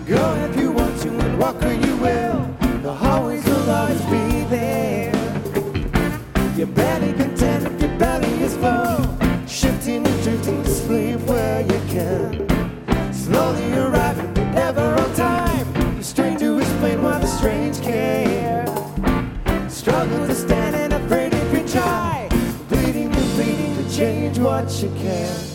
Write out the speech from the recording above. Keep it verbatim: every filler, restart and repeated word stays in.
Go if you want to and walk when you will. The hallways will always be there. You're barely content if your belly is full. Shifting and drifting to sleep where you can. Slowly arriving, but never on time. You're strained to explain why the strange care. Struggle to stand and afraid if you try. Bleeding and bleeding to change what you can.